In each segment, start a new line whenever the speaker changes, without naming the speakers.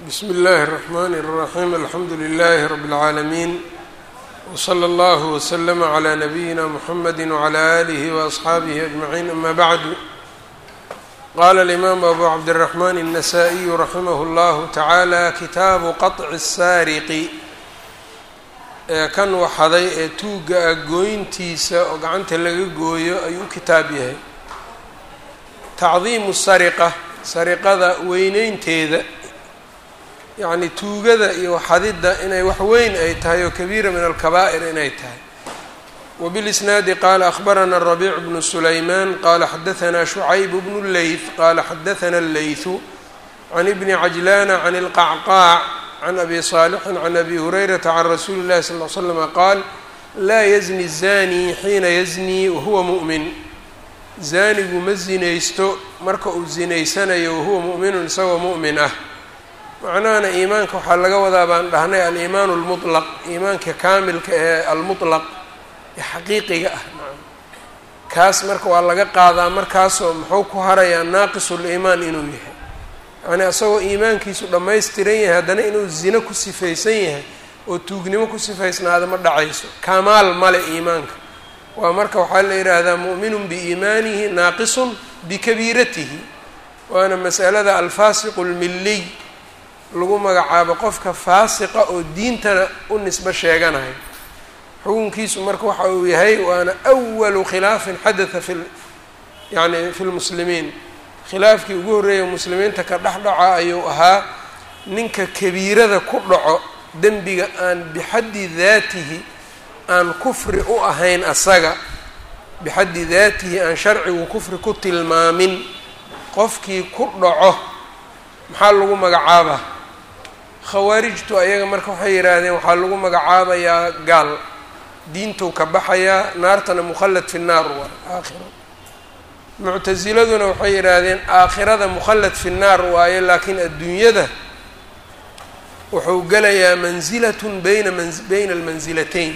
بsم الlh الرحmn الرحيم الحمdu للh رب العاalمين وصلى الله وسلم عlى نبيina mحمد وعlى آله وأصxaaبه أجمعين أmا bعd qال الإmام أbو cبدالرحمن النسائي رحimه الله taعالى kitaabu qaطع الsaariqi kan waxaday ee tuuga a gooyntiisa oo gacanta laga gooyo ayuu kitaab yahay. tacdiimu sariqa, sariqada weyneynteeda, yacni tuugada iyo waxadidda inay wax weyn ay tahay oo kabiira min alkabaa'ir inay tahay. وبالإسناad qala أخbarana الربيع بن سليمان qala xadaثna شhucayb بن الleyث qala xadaثna الleyث عن بن عجلان عن الqعqاع عن أbي صالح عن أbي هريرةa عن رsuuلi الlahi صلى اه عل سلم qاal laa yزني الزاني xiina yزني wahuwa muؤmin. zaanigu ma zinaysto marka uu zinaysanayo wahuwa muؤminun isagoo muؤmin ah. macnahana iimaanka waxaa laga wadaa baan dhahnay aliimaan اlmuطlq, iimaanka kaamilka ee almuطlq ee xaqiiqiga ah. kaas marka waa laga qaadaa markaasoo muxuu ku harayaa naaqisul-iimaan inuu yahay, yacnii isagoo iimaankiisu dhammaystiran yahay haddana inuu zino ku sifaysan yahay oo tuugnimo ku sifaysnaada ma dhacayso. kamaal male iimaanka, waa marka waxaa la yidhaahdaa mu'minun biiimaanihi naaqisun bikabiiratihi, waana masalada alfaasiqu lmiliy lagu magacaabo qofka faasiqa oo diintana u nisbo sheeganayo. xukunkiisu marka waxa uu yahay waana awalu khilaafin xadatha fi lmuslimiin. khilaafkii ugu horreeya muslimiinta ka dhexdhaca ayuu ahaa ninka kabiirada ku dhaco dembiga aan bixaddi daatihi aan kufri u ahayn, asaga bixaddi daatihi aan sharcigu kufri ku tilmaamin qofkii ku dhaco maxaa lagu magacaabaa? khawaarijtu ayaga marka waxay yidhaahdeen waxaa lagu magacaabayaa gaal, diintuu ka baxayaa, naartana mukhallad fi nnaar waa aakhiro. muctasiladuna waxay yidhaahdeen aakhirada mukhallad fi nnaar waaye, laakiin adduunyada wuxuu gelayaa mansilatun bayna almansilatayn.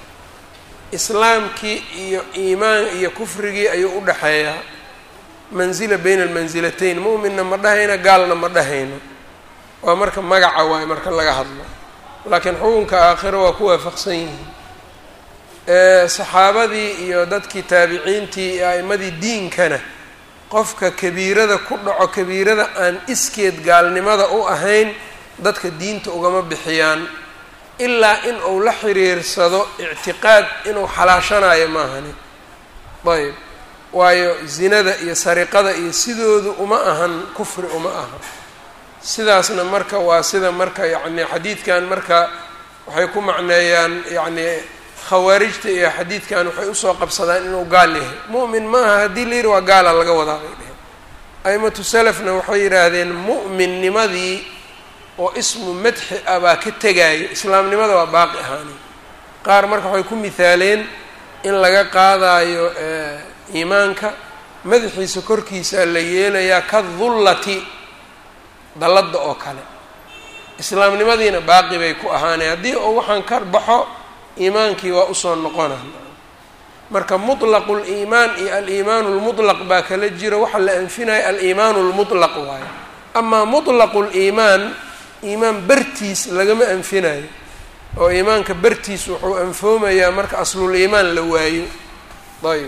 islaamkii iyo iimaan iyo kufrigii ayuu u dhexeeyaa, mansila bayna almansilatayn. mu'minna ma dhahayno, gaalna ma dhahayno, waa marka magaca waaye marka laga hadlo, laakiin xukunka aakhiro waa ku waafaqsan yihiin. saxaabadii iyo dadkii taabiciintii iyo a'imadii diinkana qofka kabiirada ku dhaco, kabiirada aan iskeed gaalnimada u ahayn, dadka diinta ugama bixiyaan ilaa in uu la xiriirsado ictiqaad inuu xalaashanayo maahani. ayb, waayo zinada iyo sariqada iyo sidoodu uma ahan kufri, uma aha. sidaasna marka waa sida marka yacni xadiidkan marka waxay ku macneeyaan yacni khawaarijta iyo xadiidkan waxay usoo qabsadaan inuu gaal yahay. mu'min ma aha haddii la yidhi waa gaala laga wadaa bay dheheen. aimatu salafna waxay yidhaahdeen mu'minnimadii oo ismu madxi ah baa ka tegaayo, islaamnimada waa baaqi ahaani. qaar marka waxay ku mihaaleen in laga qaadaayo iimaanka madaxiisa korkiisa la yeelayaa ka dullati, dalladda oo kale. islaamnimadiina baaqi bay ku ahaaneen, haddii oo waxaan ka baxo iimaankii waa usoo noqona. marka muطlaqu liimaan iyo aliimaanu lmuطlaq baa kala jiro. waxa la anfinaya aliimaanu lmuطlaq waayo, amaa muطlaqu liimaan iimaan bartiis lagama anfinayo, oo iimaanka bartiis wuxuu anfoomayaa marka asluliimaan la waayo. ayb,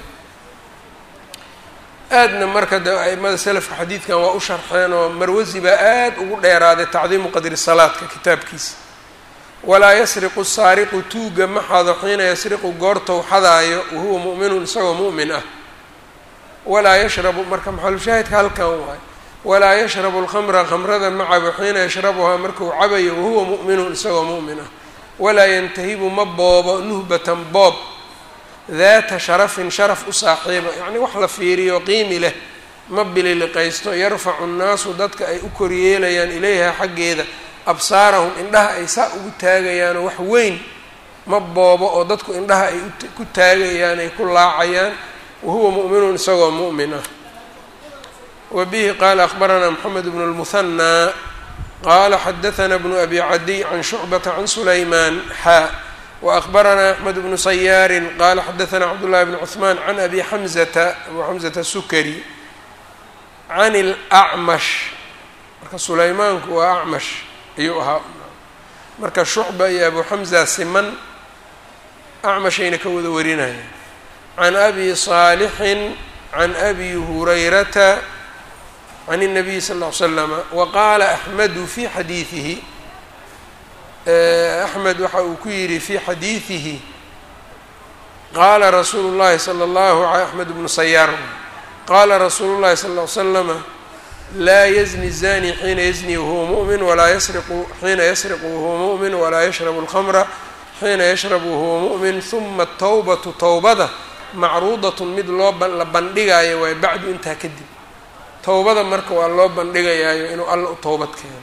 aadna marka de aimada selafka xadiidkan waa u sharxeen, oo marwasi baa aad ugu dheeraaday tacdiimu qadri salaadka kitaabkiisa. walaa yasriqu saariqu, tuuga ma xado xiina yasriqu goortou xadaayo wahuwa mu'minun isagoo mu'min ah. walaa yashrabu, marka maxalushaahidka halkan waayo, walaa yashrabu alkhamra, khamrada ma cabo xiina yashrabuhaa markuu cabayo wahuwa mu'minun isagoo mu'min ah. walaa yantahibu ma boobo nuhbatan boob, daata sharafin sharaf u saaxiiba, yacnii wax la fiiriyo qiimi leh ma bililiqaysto. yarfacu nnaasu, dadka ay u koryeelayaan ilayha xaggeeda absaarahum, indhaha ay saa ugu taagayaanoo wax weyn ma boobo oo dadku indhaha ay ku taagayaan, ay ku laacayaan. wahuwa mu'minun isagoo mu'min ah. wa bihi qaala akhbaranaa moxamed bnu lmuhanaa qaala xadaثana bnu abi cadiy can shucbata can sulaymaan xaa وأخبرنا أحمد بن سyاar qال xdثna cبداللahi بن cثمان عن أbي حمزة أbو حمزة السكري عن الأعمش, marka سulaymaanku waa أعمش ayuu ahaa. marka shucba iyo abu xamza siman acmashayna ka wada warinaya. can abi saalixin can abi hurayrata can الnabiy sal ll ly slama waqaala axmedu fi xadiidihi axmed waxa uu ku yidhi fi xadiidihi qaala rasuulu llahi salى اllahu axmed bnu sayaar qaala rasuulu llahi sal ll ly slama laa yazni الzani xiina yazni wahuwa muؤmin walaa yasriqu xiina yasriqu wahuwa muؤmin walaa yashrabu اlkhamra xiina yashrabu wahuwa muؤmin huma atawbatu towbada macruudatun mid la bandhigaayo waay bacdu intaa kadib. towbada marka waa loo bandhigayaayo inuu alla u towbad keeno.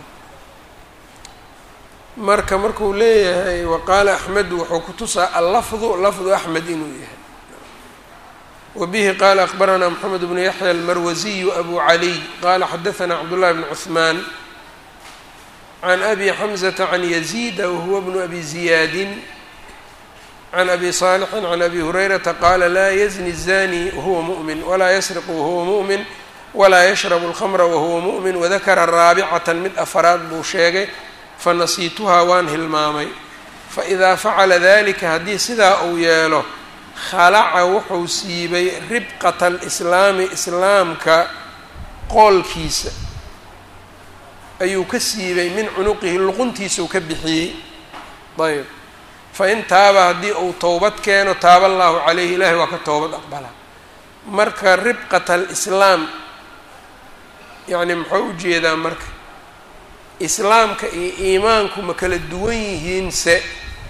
markuu leeyahay waqaala axmedu wuxuu ku tusaa allafdu lafdu axmed inuu yahay. wabihi qaala akbaranaa moxamed bnu yaxya almarwasiyu abu caliy qaala xadaanaa cabdullahi bn cuثmaan can abi xamzata can yaziida wahuwa bnu abi ziyaadin can abi saalixin can abi hurayrata qaala laa yazni الzani wahuwa muؤmin walaa yasriqu wahuwa muؤmin walaa yashrabu اlkhamra wahuwa muؤmin wadakara raabicatan mid afaraad buu sheegay fanasiituhaa waan hilmaamay. faidaa facala dalika haddii sidaa uu yeelo khalaca wuxuu siibay ribqata alislaami islaamka qoolkiisa ayuu ka siibay min cunuqihi luquntiisau ka bixiyey. ayb fain taaba haddii uu towbad keeno taaba allaahu calayhi ilaahay waa ka towbad aqbala. marka ribqata alislaam yacni muxuu ujeedaa marka islaamka iyo iimaanku ma kala duwan yihiinse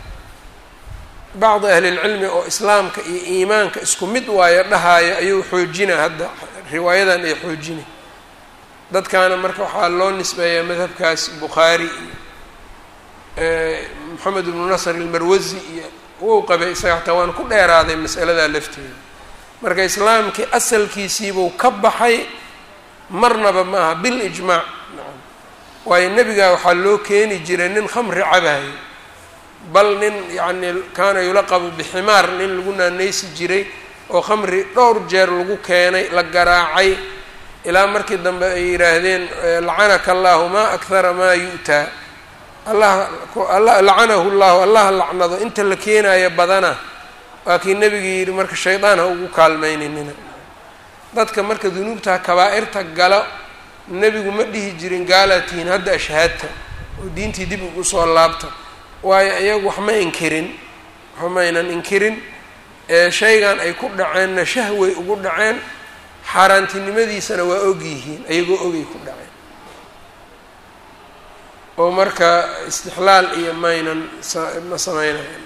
bacdi ahlilcilmi oo islaamka iyo iimaanka isku mid waayo dhahaayo ayuu xoojina hadda riwaayadan ay xoojina. dadkaana marka waxaa loo nisbeeyaa madhabkaas bukhaari iyo moxamed ibnu nasr ilmarwasi iyo wou qabay isaga xataa waan ku dheeraaday mas'aladaa lafteeda. marka islaamkii asalkiisiibuu ka baxay marnaba ma aha bilijmaac. waayo nebigaa waxaa loo keeni jiray nin khamri cabayo bal nin yacni kaana yulaqabu biximaar nin lagu naanaysi jiray oo khamri dhowr jeer lagu keenay la garaacay ilaa markii dambe ay yidhaahdeen lacanaka allahu maa akhara maa yu'taa lacanahu llahu allah lacnado inta la keenayo badana. waa kii nebigii yidhi marka shaydaan ha ugu kaalmayninina. dadka marka dunuubta kabaa'irta galo nebigu ma dhihi jirin gaalaad tihiin hadda ashhaadta oo diintii dib ugu soo laabta. waayo iyagu wax ma inkirin waxmaynan inkirin shaygan ay ku dhaceenna shahway ugu dhaceen xaaraantinimadiisana waa og yihiin ayagoo ogay ku dhaceen oo marka istixlaal iyo maynan ma samaynayan.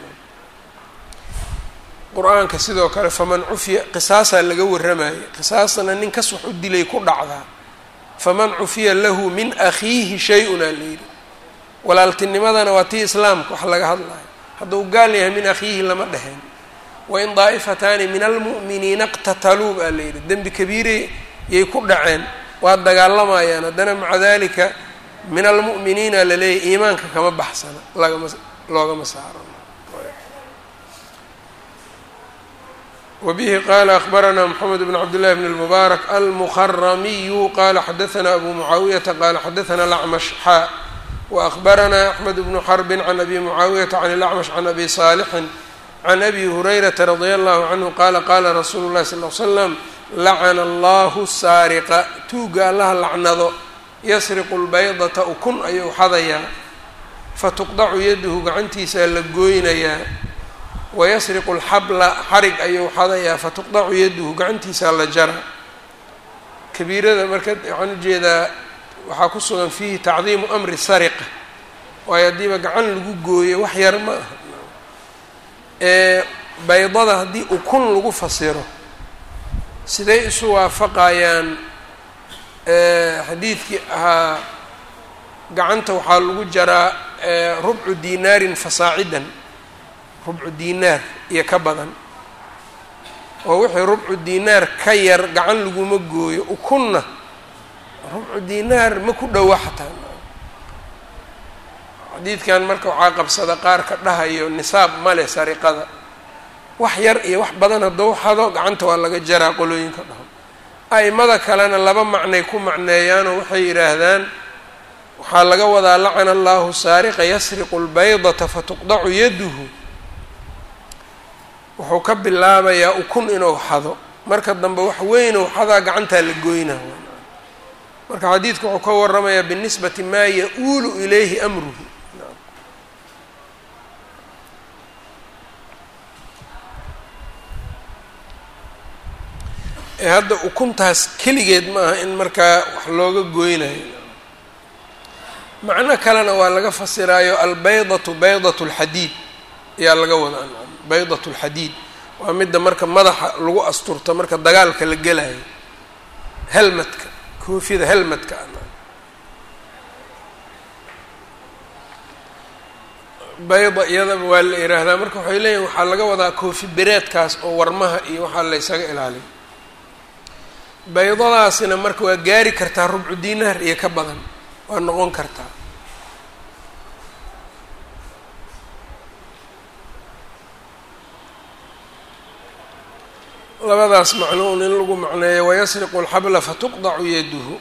qur-aanka sidoo kale faman cufiya qisaasaa laga warramayay qisaasna nin kas wax u dilay ku dhacdaa. faman cufiya lahu min akhiihi shay-un aa layidhi walaaltinimadana waa tii islaamka wax laga hadlayo. hadduu gaal yahay min akhiihi lama dheheen. wain daa'ifataani min almu'miniina iqtataluu baa layidhi dembi kabiire yay ku dhaceen waa dagaalamayaan haddana maca dalika min almu'miniina laleeyahy iimaanka kama baxsana loogama saaro. wbihi qala akbaranaa mxamed bn cabdillahi bn اlmubaarak almukramiyu qala xadaanaa abu mucaawiyata qala xadaanaa lacmash xaa waakbaranaa axmed bnu xarbin can abi mucaawiyata can ilacmash can abi saalixin can abi hurayrata radia allahu canhu qaala qaala rasuulu llahi sal l slam lacana allahu saariqa tuuga allaha lacnado yasriqu lbaydata ukun ayuu xadayaa fatuqdacu yaduhu gacantiisaa la gooynayaa wayasriqu lxabla xarig ayuu xadayaa fatuqdacu yaduhu gacantiisaa la jara. kabiirada marka waxaan ujeedaa waxaa ku sugan fiihi tacdiimu amri sariqa waayo haddiiba gacan lagu gooyo wax yar ma aha. baydada haddii ukun lagu fasiro siday isu waafaqayaan xadiidkii ahaa gacanta waxaa lagu jaraa rubcu dinaarin fasaacidan rubcu dinaar iyo ka badan oo wixii rubcu dinaar ka yar gacan laguma gooyo ukunna rubcu dinaar ma ku dhowa xataa. xadiidkan marka waxaa qabsada qaar ka dhahayo nisaab male sariqada wax yar iyo wax badan haddou xado gacanta waa laga jaraa qolooyinka dhaho. a'imada kalena laba macnay ku macneeyaanoo waxay yidhaahdaan waxaa laga wadaa lacana allahu saariqa yasriqu lbaydata fatuqdacu yaduhu, wuxuu ka bilaabayaa ukun inuu xado, marka dambe wax weyn ou xadaa gacantaa la goynaa. marka xadiidku wuxuu ka waramayaa binisbati maa ya-uulu ilayhi amruhu. ee hadda ukuntaas keligeed ma aha in markaa wax looga goynayo. macno kalena waa laga fasiraayo albaydatu baydat اlxadiid ayaa laga wadaa. baydat اlxadiid waa midda marka madaxa lagu asturto marka dagaalka la gelayo, helmadka, koofida helmadka. bayda iyadaba waa la yiraahdaa. marka waxay leeyihin waxaa laga wadaa koofi bereedkaas oo warmaha iyo waxaa la ysaga ilaaliyo. baydadaasina marka waa gaari kartaa rubcu dinaar iyo ka badan waa noqon kartaa. labadaas macnuun in lagu macneeyo wayasriqu alxabla fatuqdacu yaduhu.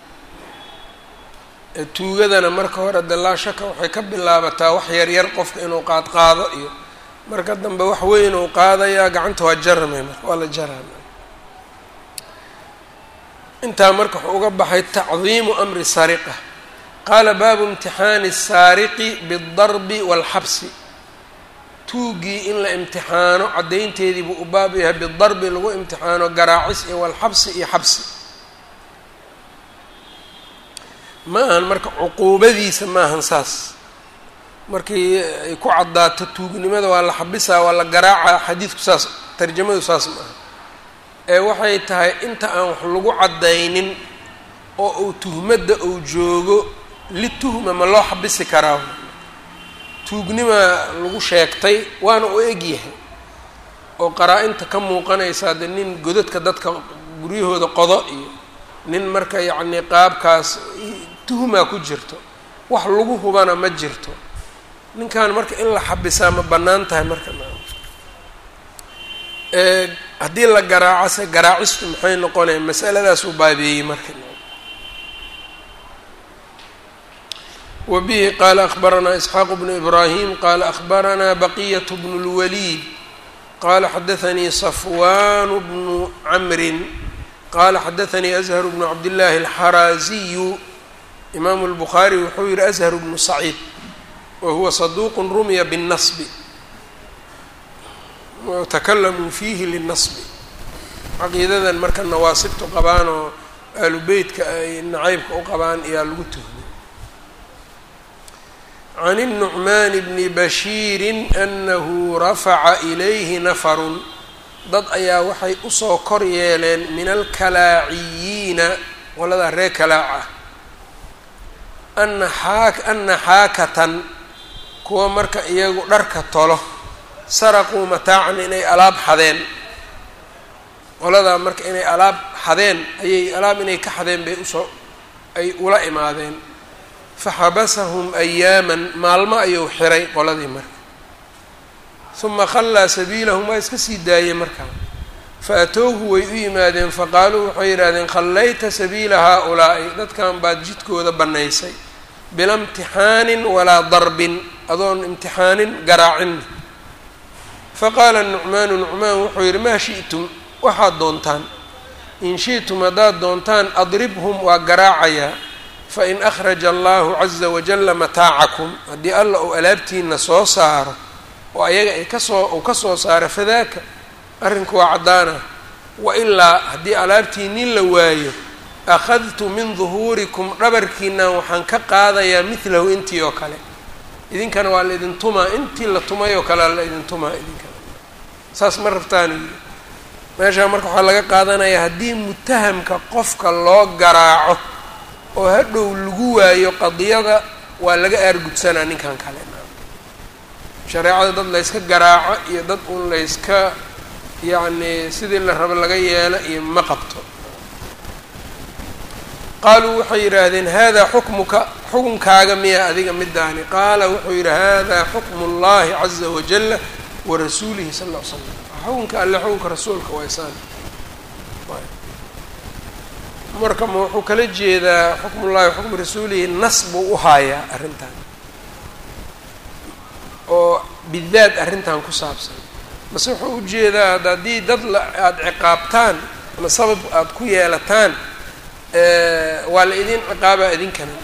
tuugadana marka hore de laa shaka waxay ka bilaabataa wax yaryar qofka inuu qaadqaado iyo marka dambe wax weyn uu qaadayaa gacanta waa jarame marka waa la jarama. intaa marka wuxuu uga baxay tacdiimu amri sariqa. qaala baabu imtixaani الsaariqi bالdarbi wاlxabsi. tuugii in la imtixaano caddaynteedii buu u baab yahay bidarbi lagu imtixaano garaacis iyo walxabsi iyo xabsi. ma ahan marka cuquubadiisa ma ahan saas. markii ay ku caddaato tuugnimada waa la xabisaa waa la garaacaa. xadiidku saas tarjamadu saas ma aha. ee waxay tahay inta aan wax lagu caddaynin oo uu tuhmadda uu joogo lituhma ma loo xabisi karaa. tuugnima lagu sheegtay waana u egyahay oo qaraa-inta ka muuqanaysaa de nin godadka dadka guryahooda qodo iyo nin marka yacnii qaabkaas tuhmaa ku jirto, wax lagu hubana ma jirto. ninkan marka in la xabisaa ma bannaan tahay marka haddii la garaacase garaacistu maxay noqonaya masaladaas uu baabeeyey marka. وبه qال أخبرنا إسحاq بن إبراهيم qال أخبرنا بقية بن الوليد qال xdثني صفوان بن عمر qال xdثني أزهر بن عبد الله الحرازي. إمام البخاري wuxuu yihi أزهر بن سعيد وهو صدوq رمya بالنصب وتكلموا فيه للنصب. caqiidadan marka nawaasibtu qabaan oo ahlu beytka ay nacaybka u qabaan ayaa lagu tuhmay. عن النعمان بن بشير أنه رفع إليه نفر dad ayaa waxay usoo kor yeeleen min alkalaaciyiina qolada reer kalaaca ana xaakatan kuwa marka iyagu dharka tolo saraquu mataacan inay alaab xadeen. qoladaa marka inay alaab xadeen ayay alaab inay ka xadeen bay ay ula imaadeen. faxabasahum ayaaman maalmo ayuu xiray qoladii marka. uma khallaa sabiilahum waa iska sii daayey markaa. faatowhu way u yimaadeen faqaaluu waxay yidhahdeen khallayta sabiila haa-ulaa'i dadkan baad jidkooda bannaysay bila imtixaanin walaa darbin adoon imtixaanin garaacinna. faqaala nucmaanu nucmaan wuxuu yidhi maa shi'tum waxaad doontaan. in shi'tum haddaad doontaan adribhum waa garaacayaa. fain akhraja allahu caza wajalla mataacakum haddii alla uu alaabtiina soo saaro oo ayaga ay uu ka soo saaro fadaaka arrinku waa caddaana. wailaa haddii alaabtiinin la waayo akhadtu min duhuurikum dhabarkiinaan waxaan ka qaadayaa midlahu intii oo kale. idinkana waa la idin tumaa intii la tumay oo kale la idin tumaa idinkana. saas ma rabtaan. meeshaa marka waxaa laga qaadanayaa haddii mutahamka qofka loo garaaco oo hadhow lagu waayo qadiyada waa laga aargudsanaa ninkan kale. shareecada dad layska garaaco iyo dad un layska yacni sidii la rabo laga yeelo iyo ma qabto. qaaluu waxay yidhaahdeen hada xukmuka xukunkaaga miya adiga midaani. qaala wuxuu yidhi hada xukmu اllahi caza wajala warasuulihi sal ll ly slam. xukunka alle xukunka rasuulka waa isaan. marka ma wuxuu kala jeedaa xukmullahi wa xukmu rasuulihi nas buu u haayaa arrintan oo bidaad arrintan ku saabsan base wuxuu ujeedaa haddii dad aada ciqaabtaan ama sabab aada ku yeelataan waa la idin ciqaabaa idinkana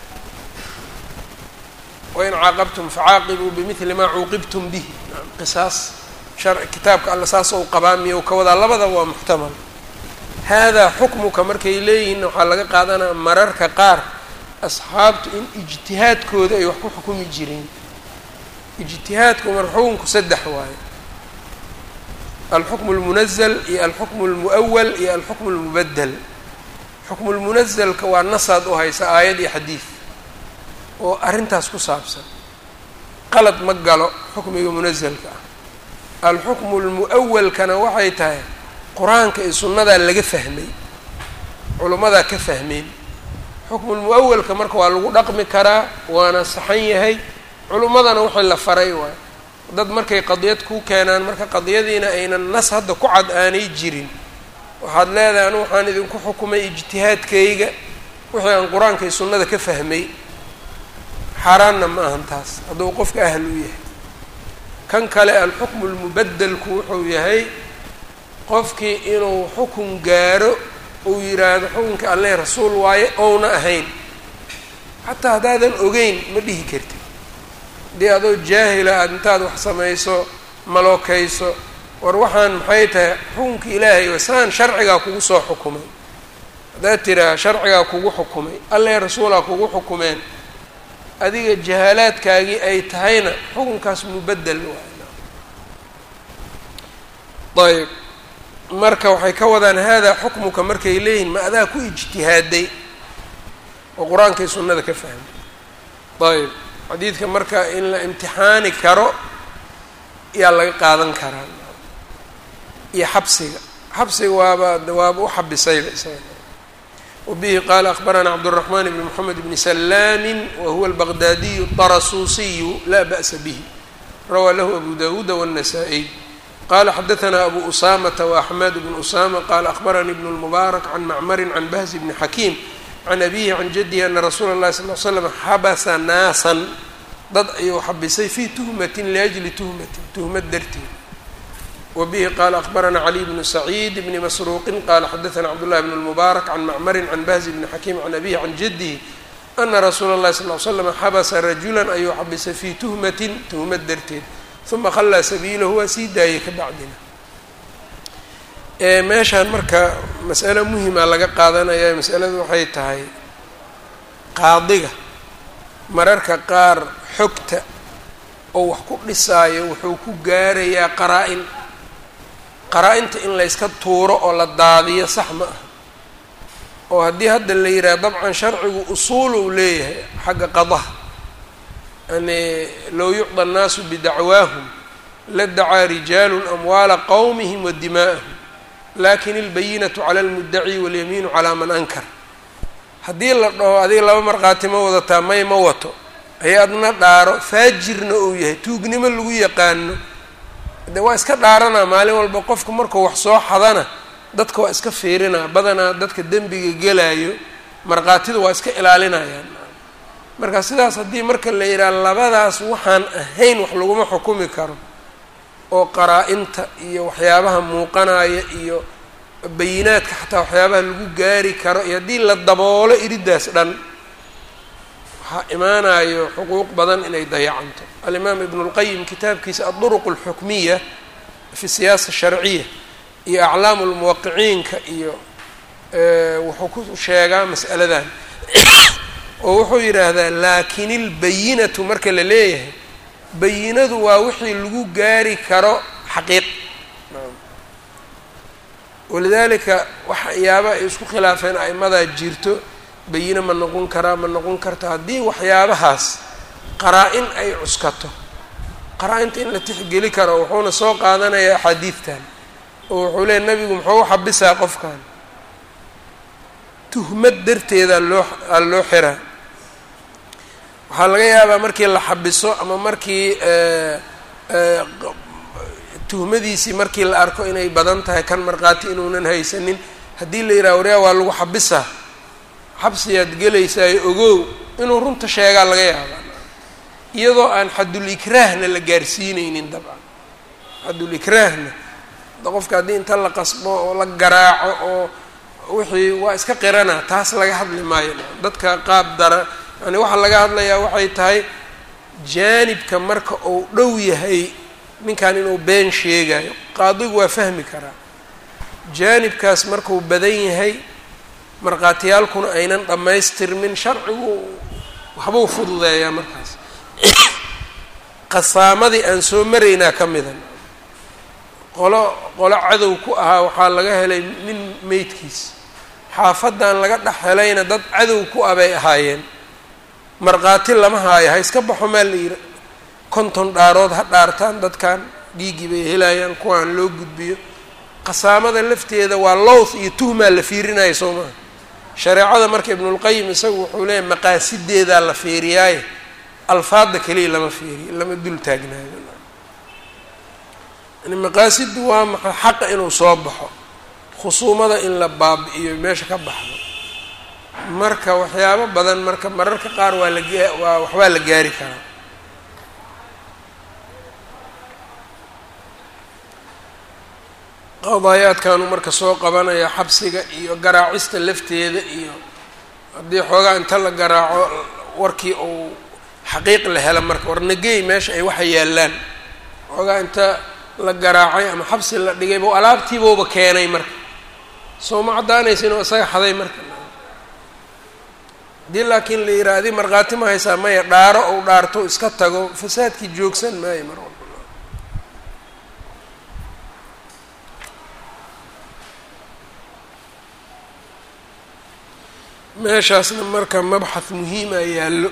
wain caaqabtum facaaqibuu bimidli maa cuuqibtum bihi qisaas kitaabka alla saas ou qabaa miya u ka wadaa labadaba waa muxtamal haadaa xukmuka markay leeyihiin waxaa laga qaadanaya mararka qaar asxaabtu in ijtihaadkooda ay wax ku xukumi jireen ijtihaadku mar xukunku saddex waayo alxukmu lmunazal iyo alxukmu lmu'awal iyo alxukmu lmubadel xukmu lmunazalka waa nasaad u haysa aayad iyo xadiid oo arrintaas ku saabsan qalad ma galo xukmiga munazalka ah alxukmu lmu'awalkana waxay tahay qur-aanka iyo sunnadaa laga fahmay culimmadaa ka fahmeen xukmu lmu'awalka marka waa lagu dhaqmi karaa waana saxan yahay culimmadana wixii la faray waayo dad markay qadiyad kuu keenaan marka qadiyadiina aynan nas hadda ku cad aanay jirin waxaad leedahay anu waxaan idinku xukumay ijtihaadkayga wixii aan qur-aanka iyo sunnada ka fahmay xaaraanna ma ahan taas hadduu qofka ahl u yahay kan kale alxukmu lmubadelku wuxuu yahay qofkii inuu xukun gaaro uu yidhaahdo xukunka alle rasuul waaye ouna ahayn xataa haddaadan ogeyn ma dhihi kartid haddii adoo jaahila aada intaad wax samayso malookayso war waxaan maxay tahay xukunka ilaahay wasaan sharcigaa kugu soo xukumay haddaad tiraa sharcigaa kugu xukumay alle rasuulaa kugu xukumeen adiga jahaalaadkaagii ay tahayna xukunkaas mubadel waay ayb marka waxay ka wadaan haadaa xukmuka markay leeyihin ma adaa ku ijtihaaday oo qur-aankay sunnada ka fahmay ayb xadiidka marka in la imtixaani karo yaa laga qaadan karaa iyo xabsiga waaba u xabisayba isaga وبه qال أخبرنا cبدالرحمن بن محمد بن سلام وهو البغدادي الطرسوسي لا بأس به روى له أبو داود والنسائي قال حدثنا أبو أسامة وأحمد بن أسامة قال أخبرني ابن المبارك عن معمر عن بهز بن حكيم عن أبيه عن جده أن رسول الله صلى الله عليه وسلم xبس ناaسا dad ayuu xabisay في تهمة لأجل تهمة darteed وبه قال أخبرنا علي بن سعيد بن مسروق قال حدثنا عبد الله بن المبارك عن معمر عن بهز بن حكيم عن أبيه عن جده أن رsuuل الله صلى اه عليه وسلم xبس رجuلا ayuu xabisay في تهمة darteed ثuma khلىa سبيiله waa sii daayay ka bacdina meeshaan marka masألة muhima laga qaadanaya maسألadu waxay tahay qaadiga mararka qaar xogta oo wax ku dhisaayo wuxuu ku gaarayaa qaraa-inta in la yska tuuro oo la daadiyo sax ma aha oo haddii hadda la yidhaha dabcan sharcigu usuul uu leeyahay xagga qadaha yani low yucda annaasu bidacwaahum la dacaa rijaalu amwaala qowmihim wa dimaa'ahum lakin ilbayinatu cala almuddaci walyamiinu calaa man ankar haddii la dhaho adiga laba markhaati ma wadataa may ma wato hay-adna dhaaro faajirna uu yahay tuugnimo lagu yaqaano de waa iska dhaaranaa maalin walba qofku markuu wax soo xadana dadka waa iska fiirinaa badanaa dadka dembiga gelaayo markhaatida waa iska ilaalinayaan marka sidaas haddii marka la yidhaha labadaas waxaan ahayn wax laguma xukumi karo oo qaraa-inta iyo waxyaabaha muuqanaya iyo bayinaadka xataa waxyaabaha lagu gaari karo iyo haddii la daboolo iridaas dhan waxaa imaanayo xuquuq badan inay dayacanto alimaam ibn اlqayim kitaabkiisa aلduruq اlxukmiya fi siyaasa sharciya iyo aclaamu lmuwaqiciinka iyo wuxuu ku sheegaa mas'aladan oo wuxuu yidhaahdaa laakin ilbayinatu marka la leeyahay bayinadu waa wixii lagu gaari karo xaqiiq walidaalika waxyaaba ay isku khilaafeen a'imadaa jirto bayine ma noqon karaa ma noqon karta haddii waxyaabahaas qaraa-in ay cuskato qaraa-inta in la tixgeli karo wuxuuna soo qaadanayaa axaadiidtan oo wuxuu leeya nabigu muxuu u xabisaa qofkan tuhmad darteeda aa loo xiraa waxaa laga yaabaa markii la xabiso ama markii tuhmadiisii markii la arko inay badan tahay kan markhaati inuunan haysanin haddii la yidhaha waryaa waa lagu xabisaa xabsiyaad gelaysaay ogow inuu runta sheegaa laga yaabaa iyadoo aan xadul ikraahna la gaarsiineynin dabcan xadul ikraahna qofka haddii inta la qasbo oo la garaaco oo wixii waa iska qirana taas laga hadli maayo dadka qaab dara yani waxaa laga hadlayaa waxay tahay jaanibka marka uu dhow yahay ninkan inuu been sheegayo qaadigu waa fahmi karaa jaanibkaas markuu badan yahay markhaatiyaalkuna aynan dhammaystirmin sharcigu waxbuu fududeeyaa markaas qasaamadii aan soo maraynaa ka midan qolo cadow ku ahaa waxaa laga helay nin meydkiis xaafadan laga dhex helayna dad cadow ku ah bay ahaayeen markhaati lama haayo ha iska baxo maa la yidhi 50 dhaarood ha dhaartaan dadkan dhiiggii bay helayaan kuwaan loo gudbiyo qasaamada lafteeda waa lowth iyo tuhmaa la fiirinaya soo maha shareecada marka ibnulqayim isagu wuxuu leeyahy maqaasideedaa la fiiriyaaye alfaadda keliya lama fiiriyo lama dul taagnaayo yani maqaasidu waa maxay xaqa inuu soo baxo khusuumada in la baabi'iyo meesha ka baxdo marka waxyaabo badan marka mararka qaar waa waxbaa la gaari karaa qadaayaadkaanu marka soo qabanaya xabsiga iyo garaacista lafteeda iyo haddii xoogaa inta la garaaco warkii uu xaqiiq la hela marka warnageey meesha ay waxa yaallaan xoogaa inta la garaacay ama xabsi la dhigay buu alaabtiibuuba keenay marka soo ma caddaanaysa inuu isaga xaday marka haddii laakiin la yidhaahdi markhaati ma haysaa maya dhaaro ou dhaarto iska tago fasaadkii joogsan maayo mar walba meeshaasna marka mabxath muhiima yaallo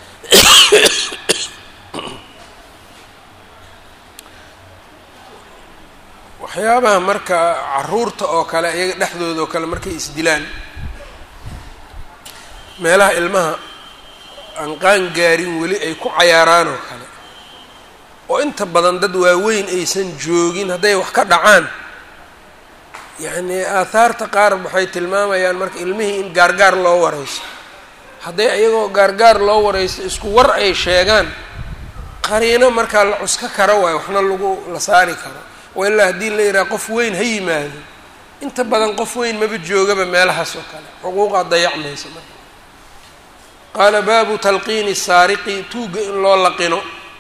waxyaabaha marka caruurta oo kale iyaga dhexdooda oo kale markay isdilaan meelaha ilmaha aan qaan gaarin weli ay ku cayaaraan oo kale oo inta badan dad waaweyn aysan joogin hadday wax ka dhacaan yacni aahaarta qaar waxay tilmaamayaan marka ilmihii in gaargaar loo wareyso hadday iyagoo gaargaar loo wareyso isku war ay sheegaan qariino markaa la cuska karo waayo waxna la saari karo wa ilaa haddii la yidhaha qof weyn ha yimaado inta badan qof weyn maba joogaba meelahaas oo kale xuquuqaa dayacmaysa marka qaala baabu talqiini saariqi tuugga in loo laqino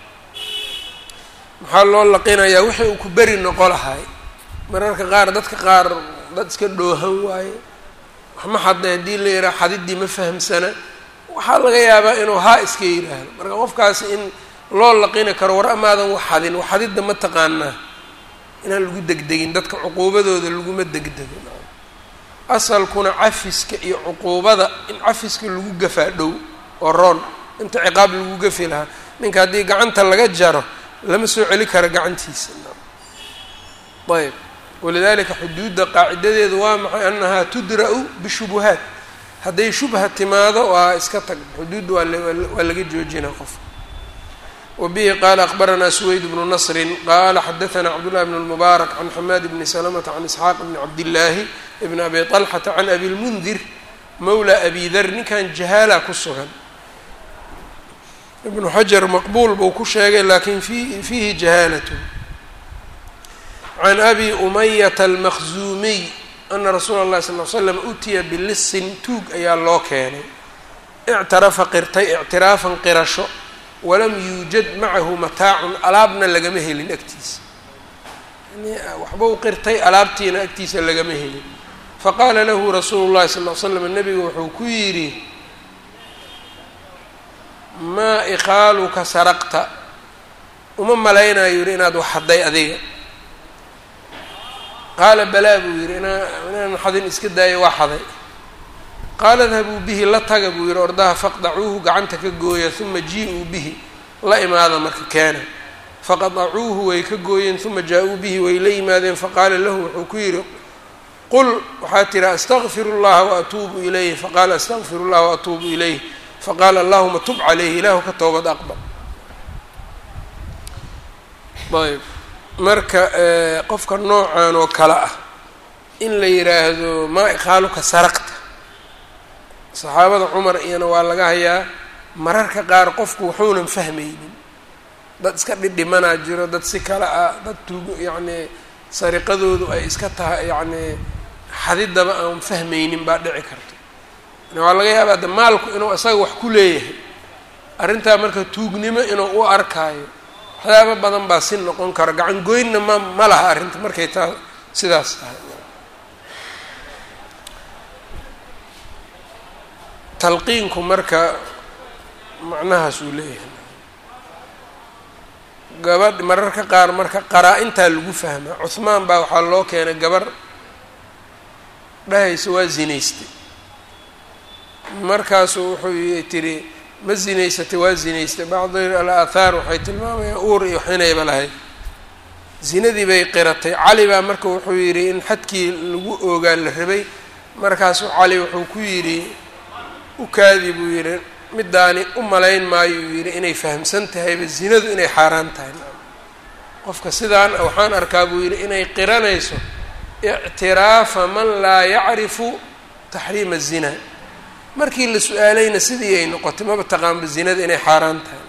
maxaa loo laqinayaa wixii uu ku beri noqo lahay mararka qaar dadka qaar dad iska dhoohan waaye waxma xadday haddii la yidhaha xadiddii ma fahamsana waxaa laga yaabaa inuu haa iska yidhaahdo marka qofkaasi in loo laqini karo war amaadan wax xadin wax xadidda ma taqaanaa inaan lagu degdegin dadka cuquubadooda laguma degdegin asalkuna cafiska iyo cuquubada in cafiska lagu gafaa dhow oo roon inta ciqaab lagu gafi lahaa ninka haddii gacanta laga jaro lama soo celi karo gacantiisa ayb walidalika xuduudda qaacidadeedu waa maxay annahaa tudra'u bishubuhaat hadday shubha timaado waa iska tag xuduudda waa laga joojinaa qof wabihi qaala akbaranaa suwayd bnu nasrin qaala xadaanaa cabdullahi bn lmubaarak can xamaad bni salamata can isxaaq bni cabdillaahi bni abi طalxata can abi lmundir mawla abi dar ninkan jahaala ku sugan ibnu xajar maqbuul buu ku sheegay lakin fiihi jahaalatu can abi umayata almaqzuumiy ana rasuula اllahi sal l slam utiya bilisin tuug ayaa loo keenay ictarafa qirtay ictiraafan qirasho walam yuujad macahu mataacun alaabna lagama helin agtiisa yani waxbau qirtay alaabtiina agtiisa lagama helin faqaala lahu rasuulu llahi sal l slam nabigu wuxuu ku yidhi maa ikhaaluka saraqta uma malaynayo yihi inaad wax hadday adiga qaala balaa buu yidhi inaan xadin iska daayo waa xaday qaala idhabuu bihi la taga buu yidhi ordaha faqdacuuhu gacanta ka gooya uma jii-uu bihi la imaada marka keena faqadacuuhu way ka gooyeen uma jaa-uu bihi way la yimaadeen faqaala lahu wuxuu ku yidhi qul waxaa tiri astaqfiru اllaha waatuubu ilayh faqaala astaqfiru اllaha waatuubu ilayh faqaala allahuma tub calayhi ilaahu ka toobad aqbal ayb marka qofka noocan oo kale ah in la yiraahdo maa ikhaaluka saraqta saxaabada cumar iyana waa laga hayaa mararka qaar qofku wuxuunan fahmaynin dad iska dhidhimanaa jiro dad si kale ah dad yacni sariqadoodu ay iska tahay yacni xadidaba aan fahmaynin baa dhici karto waa laga yaabaa de maalku inuu isaga wax ku leeyahay arrintaa marka tuugnimo inuu u arkaayo waxyaaba badan baa si noqon kara gacan goynna ma laha arrinta markay taa sidaas tahay talqiinku marka macnahaas uu leeyahay gabadh mararka qaar marka qaraa-intaa lagu fahmaa cuhmaan baa waxaa loo keenay gabar dhahaysa waa zinaystay markaasuu wuxuu tiri ma zinaysatay waa zinaystay bacdi al-aathaar waxay tilmaamayaan uur iyo xinayba lahayd zinadii bay qiratay cali baa marka wuxuu yidhi in xadkii lagu oogaa la rabay markaasuu cali wuxuu ku yidhi ukaadi buu yidhi midaani u malayn maayo uu yidhi inay fahamsan tahayba zinadu inay xaaraan tahay qofka sidaan waxaan arkaa buu yidhi inay qiranayso ictiraafa man laa yacrifu taxriima الzina markii la su-aalayna sidii ay noqotay maba taqaanba zinada inay xaaraan tahay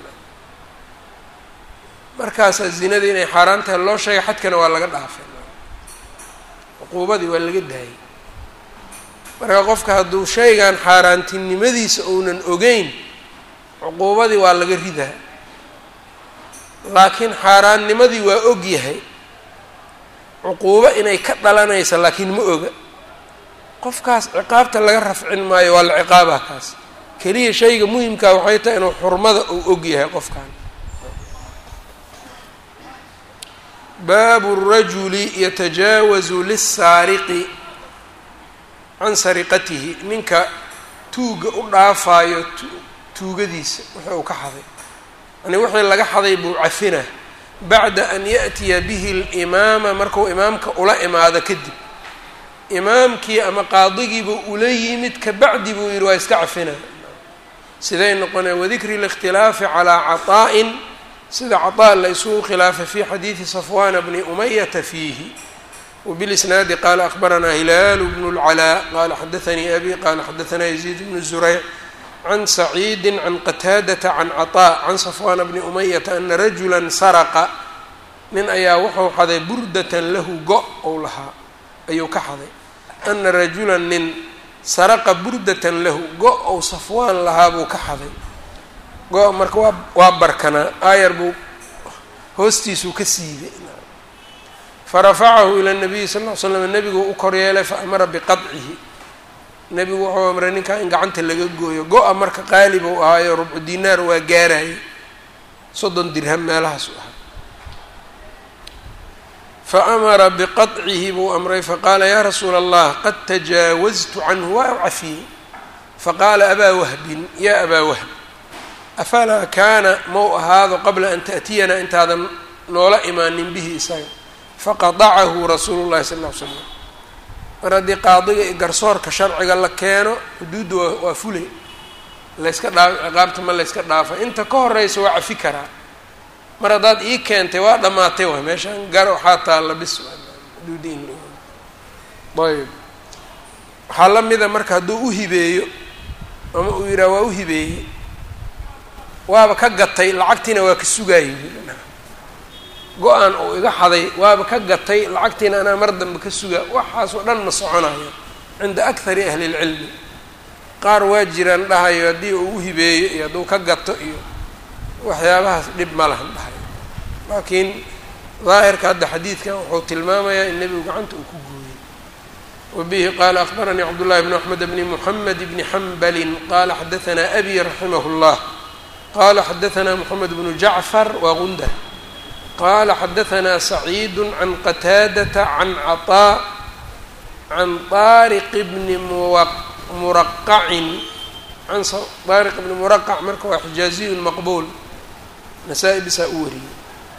markaasaa zinada inay xaaraan tahay loo sheegay xadkana waa laga dhaafay cuquubadii waa laga daayay marka qofka hadduu shaygan xaaraantinimadiisa uunan ogeyn cuquubadii waa laga ridaa laakiin xaaraannimadii waa og yahay cuquubo inay ka dhalanaysa laakiin ma oga qofkaas ciqaabta laga rafcin maayo waa la ciqaabah kaas keliya shayga muhimkaa waxay tahay inuu xurmada uu og yahay qofkan baabu الrajuli yatajaawazu liلsaariqi can sariqatihi ninka tuuga u dhaafaayo tuugadiisa wixii uu ka xaday yani wixii laga xaday buu cafina bacda an yaأtiya bihi اlimaama markuu imaamka ula imaado kadib imaamkii ama qaadigiiba ula yimid kabacdi buu yihi waa iska cafina siday noqonee wadikri اlاkhtilaafi calىa caطaa'in sida caطaa la isugu khilaafay fi xadiidi safwana bni umayata fiihi وبالإسناaد qال أخبرnا هلال بن العلاء qال xdثnي أbي qال xdثnا يزيد بن زريع عن سعيد عن qتاadة عن cطاء عن صفوان بن أمية أنa رجuلا sرقa nin ayaa wuxuu xaday burdة lahu go' ou lahaa ayuu ka xaday أna رaجuلا nin sarqa burdة lahu go' ou صفوaan lahaa buu ka xaday go' marka waa barkanaa aayar buu hoostiisuu ka siibay farafacahu ilى الnabiyi sal ll ly slam nebiguu u kor yeelay faamara biqadcihi nebigu wuxuu amray ninkaa in gacanta laga gooyo go-a marka qaalib ou ahaayo rubcu dinaar waa gaarayay 30 dirham meelahaas u ahaa faamara biqadcihi buu amray faqaala ya rasuula allah qad tajaawaztu canhu waa cafiyey faqaala abaa wahbin ya abaa wahb afalaa kaana mau ahaado qabla an taأtiyana intaadan noola imaanin bihi isaga faqadacahu rasuulu llahi sal ll ly slam mar haddii qaadiga iyo garsoorka sharciga la keeno xuduudda waa fulay layska dhaaf ciqaabta ma layska dhaafa inta ka horeysa waa cafi karaa mar haddaad ii keentay waa dhammaatay waay meeshaan gar waxaa taalla bis xuduudda in la ayb waxaa la mida marka hadduu u hibeeyo ama uu yidhaha waa u hibeeyey waaba ka gatay lacagtiina waa ka sugaayey go-aan uu iga xaday waaba ka gatay lacagtiina anaa mar dambe ka sugaa waxaas oo dhan ma soconaya cinda akthari ahli اlcilmi qaar waa jiraan dhahayo haddii uu u hibeeyo iyo hadduu ka gato iyo waxyaabahaas dhib ma lahan dhahayo laakiin daahirka hadda xadiidkan wuxuu tilmaamayaa in nebigu gacanta uu ku gooyey wabihi qaala akhbaranii cabdullahi bn axmed bni muxamed bni xambali qaala xadaanaa abi raximah اllah qaala xadaanaa moxamed bnu jacfar waa gundar qala xadaanaa saciid can qataadata can caطaa can طaariq bni muraqacin can طaariq bni muraqac marka waa xijaaziyun maqbuul nasaa-i bisaa u wariyey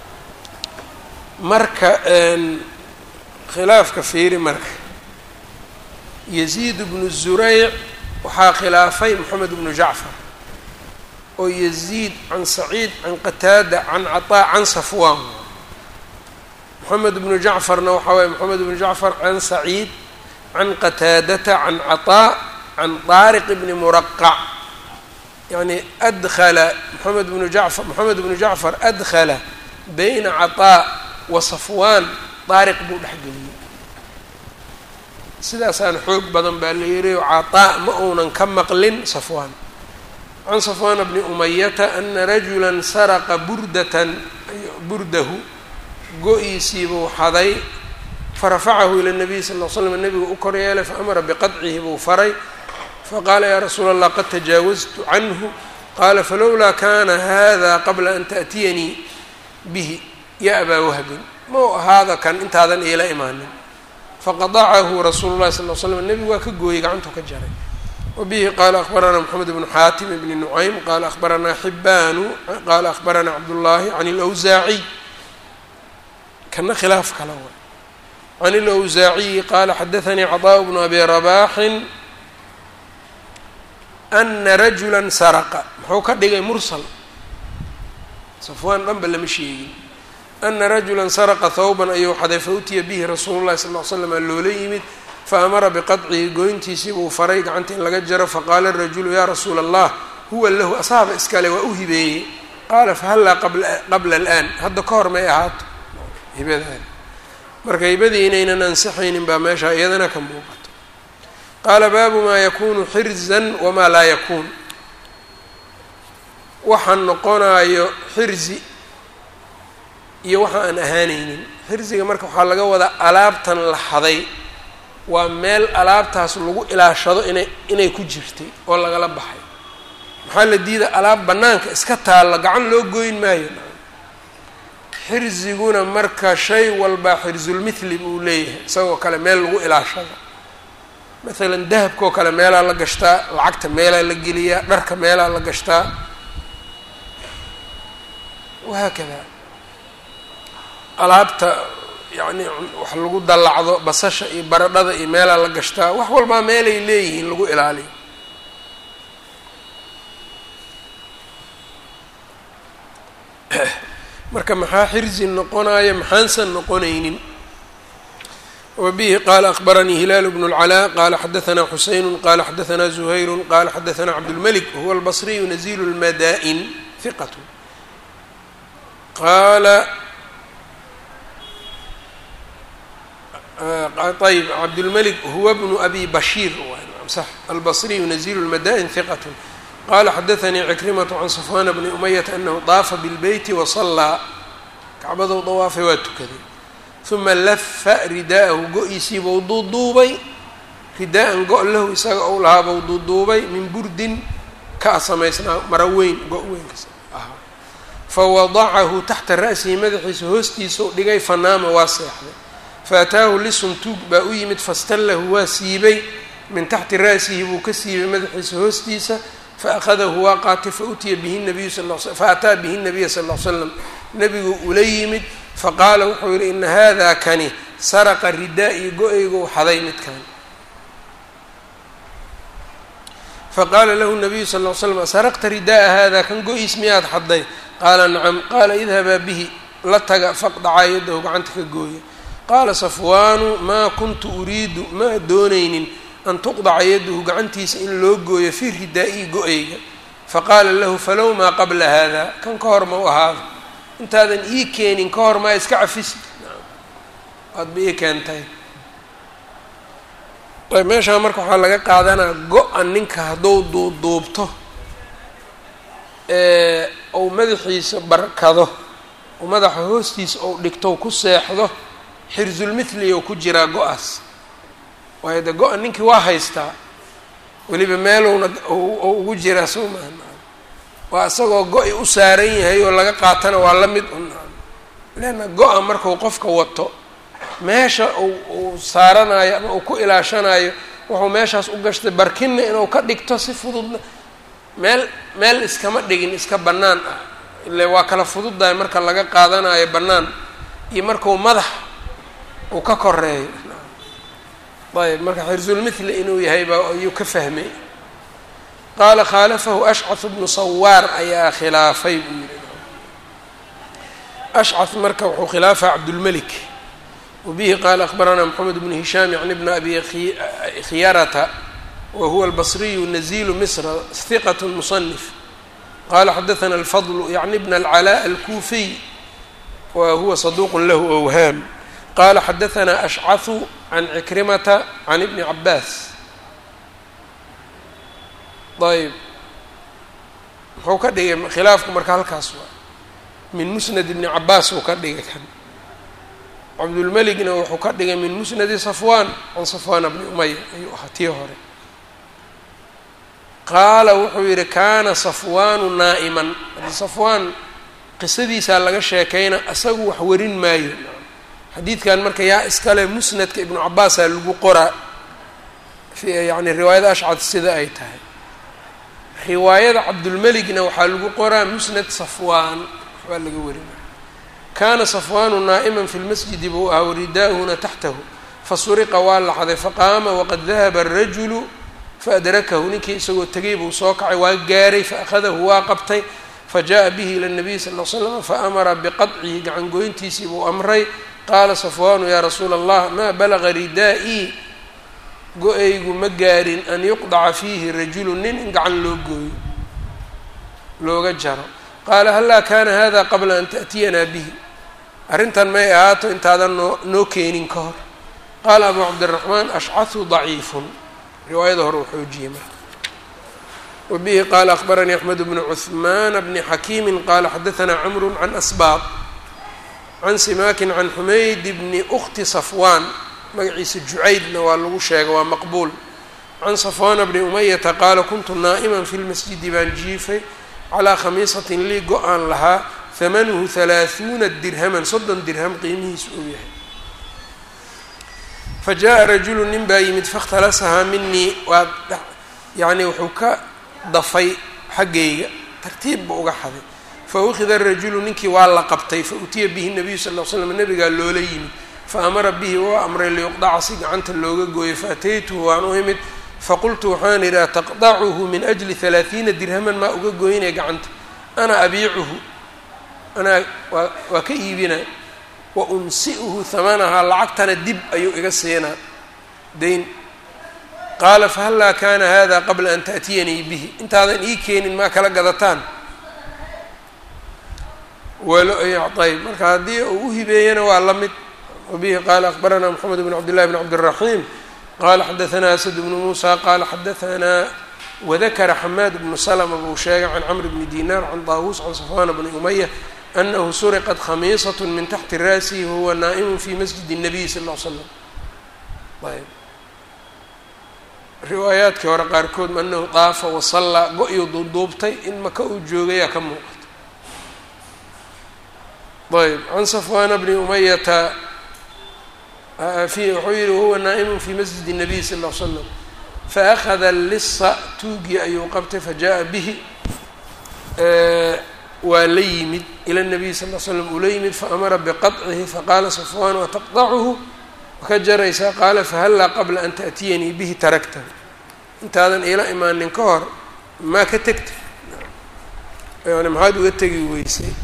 marka khilaafka fiiri marka yaziid bnu zurayc waxaa khilaafay moxamed bnu jacfar oo yaziid can saciid can qataada can caطaa can safwaan moxamed bnu jacfarna waxaa waye moxamed bnu jacfar can saciid can qataadata can caطaa can طaariq bni muraqac yani adkhala moxamed bnu jacfar adkhala bayna caطaa wa safwaan طaariq buu dhexgeliyey sidaasaan xoog badan baa la yihi caطaa ma uunan ka maqlin safwaan can safwaana bni umayata ana rajula saraqa burdahu go-iisiibuu xaday farafacahu ila nabiy sal l slam nabigu u kor yeelay faamara biqadcihi buu faray faqaala yaa rasuula allah qad tajaawaztu canhu qaala falowlaa kana hada qabla an taأtiyanii bihi ya abaa wahbin mau ahaada kan intaadan iila imaanin faqadacahu rasuulu llahi sal l slam nebigu waa ka gooyey gacantuu ka jaray wabihi qaala akhbaranaa moxamed bnu xaatim bni nucaym qaala akhbaranaa xibaanu qaala akhbaranaa cabdullaahi can اlawsaaciy kana khilaaf kala wa can اlawsaaciyi qaala xadaanii caطaaء bnu abi rabaaxin ana rajula saraqa muxuu ka dhigay mursal safwaan dhanba lama sheegin ana rajula saraqa thawban ayuu xaday fautiya bihi rasuulu llahi sal l slam loola yimid faamara biqadcihi goyntiisii buu faray gacanta in laga jaro faqaala rajulu yaa rasuula allah huwa lahu asaaba iskale waa u hibeeyey qaala fahallaa qabla alaan hadda ka hor may ahaato hibadaada marka hibadii inaynan ansixaynin baa meesha iyadana ka muuqato qaala baabu maa yakunu xirzan wamaa laa yakuun waxaan noqonaayo xirzi iyo waxa aan ahaanaynin xirziga marka waxaa laga wadaa alaabtan la xaday waa meel alaabtaas lagu ilaashado inay ku jirtay oo lagala baxay maxaa la diida alaab bannaanka iska taalla gacan loo goyn maayo xirziguna marka shay walba xirzulmithli buu leeyahay isagoo kale meel lagu ilaashado maalan dahabkoo kale meelaa la gashtaa lacagta meelaa la geliyaa dharka meelaa la gashtaa wahaakada alaabta yacni wax lagu dallacdo basasha iyo baradhada iyo meelaa la gashtaa wax walbaa meelay leeyihiin lagu ilaaliyo marka maxaa xirzi noqonaya maxaansan noqonaynin wabihi qaala akhbaranii hilaalu bnu اlcalaa qaala xadaanaa xusaynu qaala xadaanaa zuhayru qaala xadaanaa cabdulmalik wahuwa albasriyu nazilu lmadaa'in hiqat qaala ayb cabdulmalik huwa bnu abi bashiir sax albasriyu nazilu lmadaa'in hiqat qala xadaanii cikrimatu can safwaana bni umayata anahu daafa bilbeyti wasallaa kacbadou dawaafay waa tukaday uma lafa ridaa'ahu go-iisiibau duuduubay ridaa-an go- lahu isaga ou lahaabau duuduubay min burdin ka samaysnaa mara weyn go- weynkas ahaa fawadacahu taxta ra'sihi madaxiisa hoostiisau dhigay fanaama waa seexday faataahu lisun tuug baa u yimid fastallahu waa siibay min taxti ra'sihi buu ka siibay madaxiisa hoostiisa faأkhadahu waa qaatay fautiya bihi nabiyu faataa bihi nabiya sal ll l slam nebigu ula yimid faqaala wuxuu yihi ina hada kani saraqa ridaa-i go-eygu xaday midkan faqaala lahu nabiyu sal l slam saraqta ridaaa hada kan go-iis miyaad xaday qaala nacam qaala idhabaa bihi la taga faqdacaa yadahu gacanta ka gooya qaala safwaanu maa kuntu uriidu ma doonaynin an tuqdaca yaduhu gacantiisa in loo gooyo fii ridaa-ii go-eyga faqaala lahu falow maa qabla hada kan ka hor ma u ahaado intaadan ii keenin ka hor maa iska cafisi waadba ii keentay ayb meeshaa marka waxaa laga qaadanaa go-a ninka hadduu duuduubto ou madaxiisa barkado oo madaxa hoostiisa ou dhigto ku seexdo xirzulmithli ou ku jiraa go-aas waayo de go-a ninkii waa haystaa weliba meelowna oo ugu jiraa soo maaha waa isagoo go-i u saaran yahay oo laga qaatana waa la mid un leanna go-a markuu qofka wato meesha uu saaranayo ama uu ku ilaashanayo wuxuu meeshaas u gashtay barkinna inuu ka dhigto si fududna meel iskama dhigin iska bannaan ah ile waa kala fududdahay marka laga qaadanayo bannaan iyo markuu madax uu ka koreeyo ayb marka xirzulmithli inuu yahay baa ayuu ka fahmay qaala khaalafahu ashcath bnu sawaar ayaa khilaafay buu yihi ashcath marka wuxuu khilaafaa cabdulmelik وبه qال أخبرنا محمد بن هشام يعني بن أبي khيرة وهو البصري نزيل مصر ثقة مصنف قال حدثنا الفضل يعني بن العلاء الكوفي وهو صدوق له أوهام قال حدثنا أشعث عن عكرمة عن ابن عباس. ayb muxuu ka dhigay khilaafku marka halkaas waa min musnad ibni cabaas uu ka dhigay kan cabdulmeligna wuxuu ka dhigay min musnadi safwan can safwan bni umaya ayuu ahaa tii hore. qaala wuxuu yihi kaana safwaanu naa'iman haddii safwaan qisadiisaa laga sheekayna asagu wax warin maayo xadiidkan marka yaa iskale musnadka ibnu cabaasaa lagu qoraa yani riwaayada ashcad sida ay tahay. riwaayada cabdulmeligna waxaa lagu qoraa musnad safwaan waxbaa laga warinaya. kaana safwaanu naa'iman fi lmasjidi buu ahaa waridaa'uhuna taxtahu fasuriqa waa laxday faqaama waqad dahaba arajulu faadrakahu ninkii isagoo tegay buu soo kacay waa gaaray faأkhadahu waa qabtay fajaءa bihi ilى الnabiy sal ll slam faamara biqaطcihi gacangoyntiisii buu amray. qaala safwaanu yaa rasuula allah maa balaga ridaa'ii go-aygu ma gaarin an yuqdaca fiihi rajulu nin in gacan loo gooyo looga jaro. qaala hallaa kaana hada qabla an ta'tiyanaa bihi arrintan may ahaato intaadan noo keenin ka hor. qaala abu cabdiraxmaan ashcahu daciifun riwaayada hore uu xoojiyey marka. wabihi qaala akhbaranii axmed bnu cuhmaan bni xakiimi qaala xadahanaa camru can asbaaq can simaakin can xumayd bni ukti safwaan magaciisa jucaydna waa lagu sheegay waa maqbuul can safwaana bni umayata qaala kuntu naa'iman fi lmasjidi baan jiifay calaa khamiisatin lii go-aan lahaa hamanuhu 30 dirhaman 30 dirham qiimihiisu uu yahay. fajaءa rajulu nin baa yimid fakhtalasahaa minii waa yani wuxuu ka dafay xaggayga tartiib ba uga xaday faukida rajulu ninkii waa la qabtay fautiya bihi nabiyu sal l slam nabigaa loola yimid faamara bihi waa amray liyuqdaca si gacanta looga gooyo faataytuhu waan u imid faqultu waxaan idhi ataqdacuhu min ajli 30 dirhaman maa uga gooynaya gacanta ana abiicuhu anaa waa ka iibinay wa unsi'uhu hamanahaa lacagtana dib ayuu iga siinaa dayn. qaala fahallaa kaana hada qabla an ta'tiyanii bihi intaadan ii keenin maa kala gadataan ayb marka haddii uu u hibeeyana waa la mid. wabihi qaala akhbaranaa moxamed bn cabdillahi bn cabdiraxiim qaala xadahanaa asad bnu muusa qaala xadahanaa wadakara xamaad bnu slma buu sheegay can camr bni dinar can daawuus can safwaana bni umaya anahu suriqat khamiisat min taxti ra'sihi wahuwa naa'imu fi masjidi الnabiy sal ll slam. ayb riwaayaadkii hore qaarkood anahu daafa wasallaa go-yu duuduubtay in maka uu joogayaa ka muuqata. ayb can safwaana bni umayata wuxuu yihi wahuwa naa'imu fi masjid الnabiy sal ll slam faأkhada lisa tuugii ayuu qabtay fajaءa bihi waa la yimid ila الnabiy sal l slam uu la yimid faamara biqaطcihi faqaala safwaan wataqdacuhu waka jaraysaa qaala fahallaa qabla an ta'tiyanii bihi taraktahu intaadan iila imaanin ka hor maa ka tegtay yani maxaad uga tegi weysay.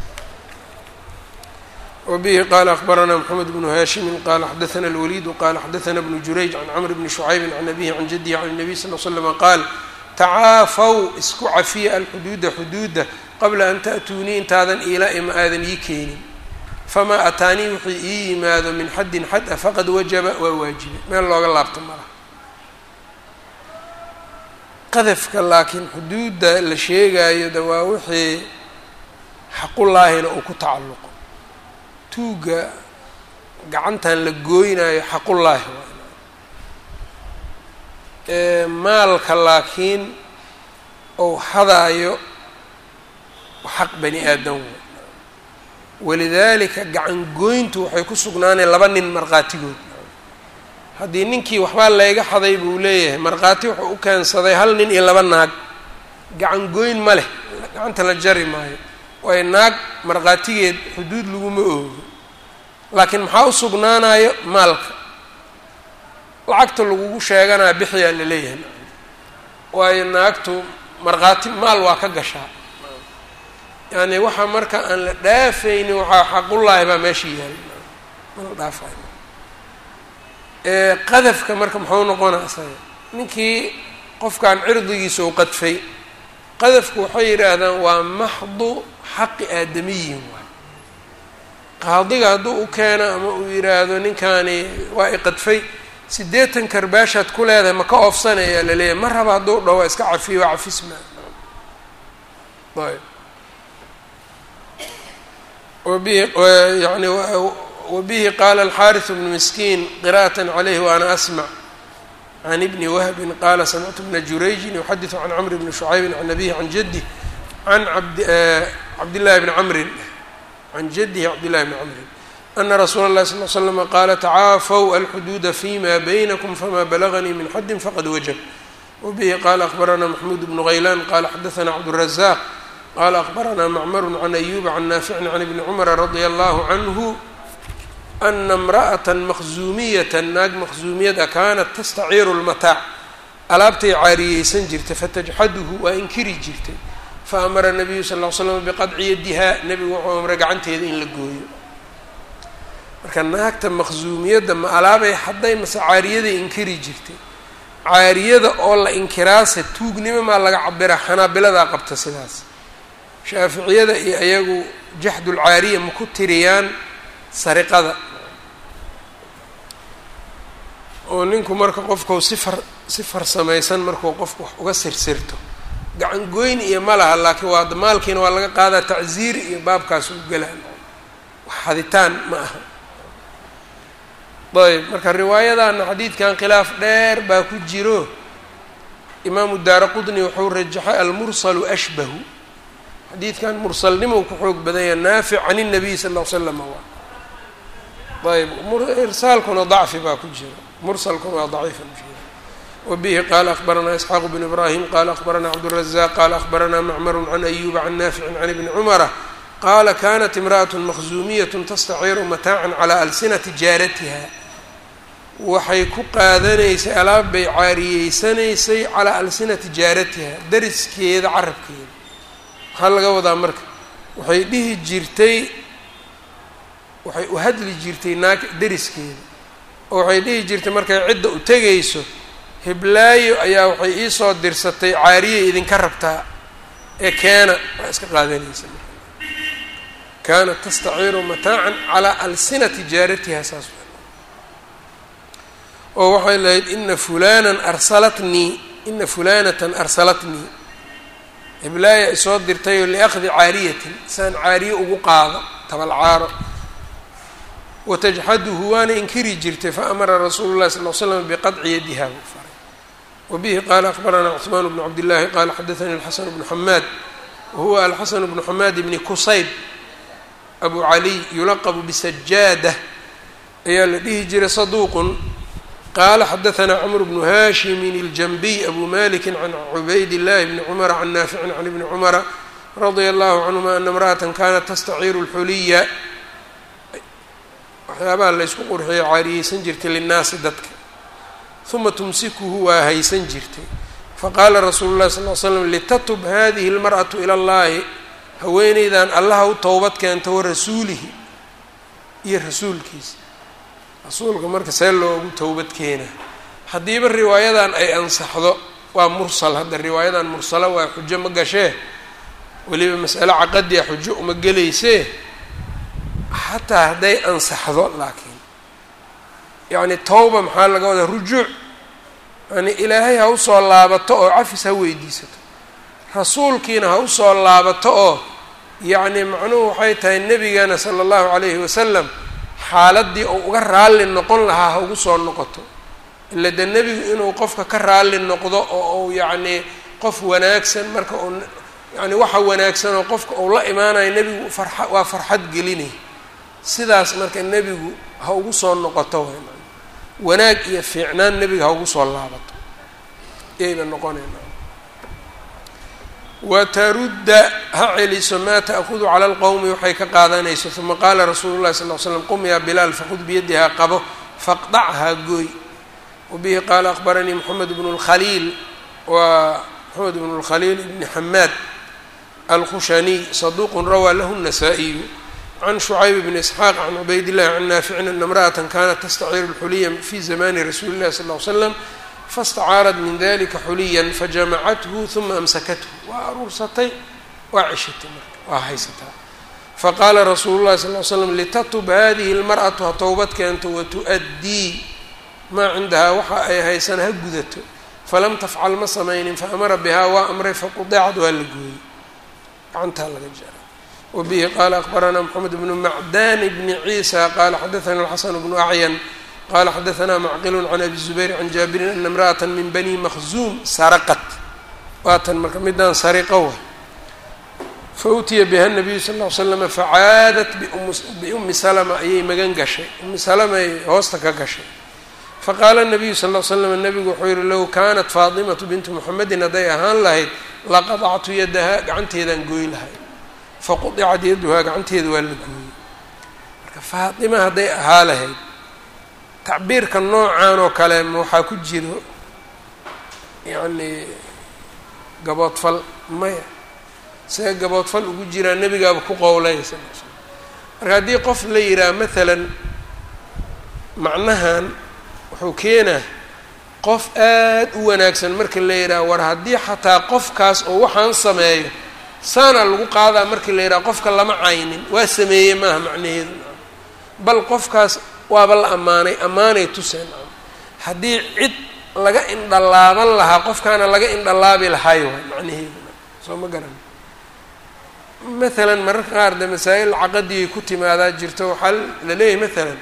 wabihi qaala akhbaranaa moxamed bnu haashimin qaala xadaana alwaliidu qaala xadaana bnu jurayj can camr bni shucaybin can abihi can jadihi can الnabiy sal l slama qaal tacaafaw isku cafiya alxuduuda xuduuda qabla an ta'tuunii intaadan iila ima aadan ii keenin famaa ataanii wixii ii yimaado min xaddin xad a faqad wajaba waa waajibay meel looga laabto malaha. qadafka laakiin xuduudda la sheegaayo de waa wixii xaqullaahina uu ku tacalluqo tuuga gacantan la gooynaayo xaqullaahi waa maalka laakiin ou hadaayo xaq bani aadam wa walidaalika gacan gooyntu waxay ku sugnaaneen 2 nin markhaatigood. haddii ninkii waxbaa layga xaday buu leeyahay markhaati wuxuu u keensaday 1 nin iyo 2 naag gacan gooyn ma leh gacanta la jari maayo waayo naag markhaatigeed xuduud laguma oogo laakiin maxaa u sugnaanayo maalka lacagta lagugu sheeganaa bixiyaa la leeyahay waayo naagtu markhaati maal waa ka gashaa yani waxaa marka aan la dhaafaynin waxaa xaqullaahi baa meesha yaala mana dhaafayo qadafka marka muxuu noqonaa isaga ninkii qofkan cirdigiisa u qadfay qadafku waxay yidhaahdaan waa maxdu xaqi aadamiyin waay qaadiga hadduu u keeno ama uu yidhaahdo ninkani waa i qadfay 80 karbaashaad ku leedahay ma ka oofsanaya laleeyahay ma raba hadduu dhaho waa iska cafiyo waa cafisma ayb وبه قال الحارث بن مسكين قراءة عليه وأنا أسمع عن ابن وهب قال سمعت ابن جريج يحدث عن عمرو بن شعيب عن أبيه عن جده عن عبد الله بن عمرو عن جده عبد الله بن عمرو أن رسول الله صلى الله عليه وسلم قال تعافوا الحدود فيما بينكم فما بلغني من حد فقد وجب. وبه قال أخبرنا محمود بن غيلان قال حدثنا عبد الرزاق قال أخبرنا معمر عن أيوب عن نافع عن ابن عمر رضي الله عنه أن امرأة مخزومية naag مخزومiyada كانت تستعير المتاع alaabtay caariyeysan jirtay faتجxadhu waa inkiri jirtay faأmara النبiyu صلى اه علي سلم بqadci yadiha nebigu wuxuu amray gacanteeda in la gooyo marka naagta مخزومiyadda ma alaabay hadday mase caariyaday inkiri jirtay caariyada oo la inkiraasa tuugnimo maa laga cabira xanaabiladaa qabta sidaas shaaficiyada iyo ayagu jaxdulcaariya ma ku tiriyaan sariqada oo ninku marka qofkau si farsamaysan markuu qofku wax uga sirsirto gacan goyn iyo ma laha laakiin waa maalkiina waa laga qaadaa tacziir iyo baabkaas u galaan wax haditaan ma aha ayb marka riwaayadana xadiidkan khilaaf dheer baa ku jiro imaamu daaraqudni wuxuu rajaxay almursalu ashbahu xadiidkan mursalnimou ku xoog badanya naafic can الnabiy sal ll ly slam ayb irsaalkuna dacfi baa ku jira mursalkuna waa daciifa jira. wabihi qaala akhbaranaa isxaaq bn ibrahim qaala akhbaranaa cabdالrazaq qaala akhbaranaa macmaru can ayuba can naaficin can ibni cumara qaala kanat imra'aة makhzuumiyaة tastaciiru mataacan calىa alsinati jaaratiha waxay ku qaadanaysay alaab bay caariyeysanaysay calىa alsinati jaaratiha dariskeeda carabkeeda maxaa laga wadaa marka waxay dhihi jirtay waxay u hadli jirtay naag dariskeeda oo waxay dhihi jirtay markay cidda u tegayso hiblaayo ayaa waxay iisoo dirsatay caariyay idinka rabtaa ee keena waa iska qaadanaysa kaanat tastaciiru mataacan calaa alsinati jaaratiha saas oo waxay lahayd ina fulanatan arsalatnii hiblaaya isoo dirtayoo liakhdi caariyatin saan caariye ugu qaado tabalcaaro watajxaduhu waana inkiri jirtay faamara rasuulu llahi sal l slam biqadci yadiha buu faray. wabihi qaala akhbaranaa cثmaan bnu cabdillaahi qaala xadaanii alxasan bnu xamaad wahuwa alxasan bnu xamaad bni kusayb abu caliy yulaqbu bisajaada ayaa la dhihi jiray saduuqun qaala xadaanaa cmr bnu haashimin iljanbiy abu maliki can cubayd llahi bni cumara can naaficin can ibni cumara radia allahu canhuma ana imra'atan kanat tastaciiru lxuliya waxyaabaha la ysku qurxiyo caariyeysan jirtay linnaasi dadka uma tumsikuhu waa haysan jirtay faqaala rasuulu llahi sal l slam litatub hadihi اlmar'atu ila اllahi haweeneydan allaha u towbad keento warasuulihi iyo rasuulkiisa rasuulka marka see loogu towbad keenaa haddiiba riwaayadan ay ansaxdo waa mursal hadda riwaayadan mursalo waa xujo ma gashee weliba mas'ale caqadiya xujo uma gelaysee xataa hadday ansaxdo laakiin yacni towba maxaa laga wadaa rujuuc yani ilaahay ha usoo laabato oo cafis ha weydiisato rasuulkiina ha usoo laabato oo yacni macnuhu waxay tahay nebigana sala allahu calayhi wasalam xaaladdii uu uga raalli noqon lahaa ha ugu soo noqoto ila dee nebigu inuu qofka ka raalli noqdo oo uu yacnii qof wanaagsan marka uu yani waxa wanaagsan oo qofka uu la imaanayo nebigu waa farxad gelinay sidaas marka nebigu ha ugu soo noqoto wanaag iyo fiicnaan nebiga ha ugu soo laabato yayba noqonayna watarudda ha celiso maa ta'kudu cala alqowmi waxay ka qaadanayso uma qaala rasuulu llahi sal l slam qum yaa bilaal fakhud biyadiha qabo faqdachaa gooy. wabihi qaala akhbaranii moxamed bnu lkhaliil waa moxamed bnu lkhaliil ibni xamaad alkhushaniy saduuqun rawaa lahu الnasaa-iyu can shucayb bni isxaaq can cubayd llahi can naaficin ana imra'ata kanat tastaciiru lxuliya fi zamani rasuuli llahi sal ll slam fastacaarat min dalika xuliyan fajamacathu huma amsakathu waa aruursatay waa ceshatay marka waa haysataa faqaala rasuulu llahi sal l slam litatub hadihi lmar'atu ha towbad keento watu-addii maa cindahaa waxa ay haysan ha gudato falam tafcal ma samaynin faamara bihaa waa amray faqudicad waa la gooyey gacantaa laga jara wabihi qaala akbaranaa moxamed bnu macdan bni ciisa qaala xadaana alxasan bnu acyan qala xadaanaa macqilu can abi zubayr can jaabirin ana imra'ata min bani makhzuum saraqat waatan marka midaan sariqo wa fautiya biha nabiyu sal ll ly slama facaadat biumi salama ayay magan gashay umi salama ay hoosta ka gashay faqaala nabiyu sal ll slam nabigu wuxuu yihi low kaanat faatimatu bintu muxamedin hadday ahaan lahayd laqadactu yadahaa gacanteedaan gooy lahay faqudicat yaduhaa gacanteeda waa la gooyey marka faatima hadday ahaa lahayd tacbiirka noocan oo kale ma waxaa ku jiro yacni gaboodfal maya see gaboodfal ugu jiraa nebigaaba ku qowlay sal l slam marka haddii qof la yidhaha maalan macnahan wuxuu keenaa qof aad u wanaagsan marka la yidhaha war haddii xataa qofkaas oo waxaan sameeyo saana lagu qaadaa marka la yidhaha qofka lama caynin waa sameeyey maaha macnaheedu bal qofkaas waaba la ammaanay tuseen haddii cid laga indhalaaban lahaa qofkaana laga indhalaabi lahayo macnaheeduna soo ma garan maalan mararka qaar de masaa'il caqadiyay ku timaadaa jirto waxaa la leeyahay maalan